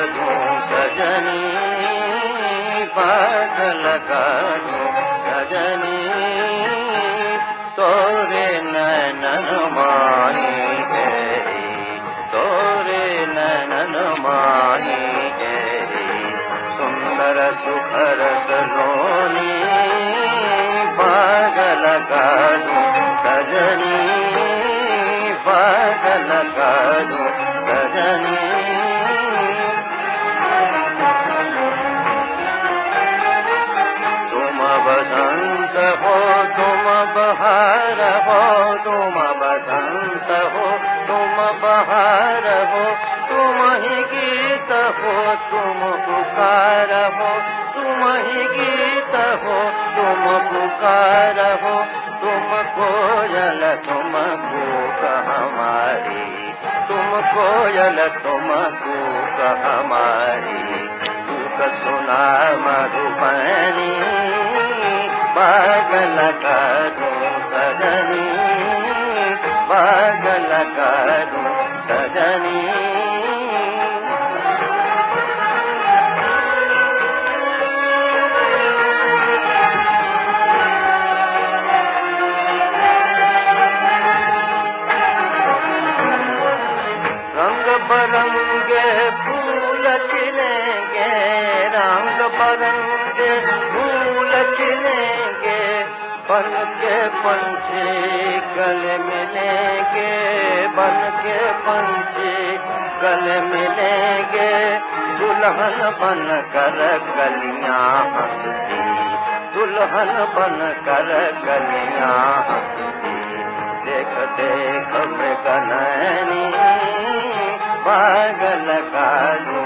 दूं सजनी, बाग लगा दूं सजनी, तोरे नैनन माही गहरी, तोरे नैनन माही गहरी, सुंदर सुखर सलोनी, बाग लगा दूं सजनी, बाग लगा दूं सजनी। तुम बसंत हो तुम बहार हो, तुम बसंत हो तुम बहार हो, तुम ही गीत हो तुम पुकार हो, तुम ही गीत हो तुम पुकार हो, तुम कोयल तुम कूक हमारी, तुम कोयल तुम कूक हमारी, कूक सुना मधुबनी, बाग लगा दूं सजनी, बाग लगा दूं सजनी। रंग बरंगे फूल खिलेंगे, रंग बरंगे फूल खिलेंगे, बन के पंछी गले मिलेंगे, बन के पंछी गले मिलेंगे, दुल्हन बन कर कलियां हंसती, दुल्हन बन कर कलियां हंसती, देख देख मृगनयनी, बाग लगा दूं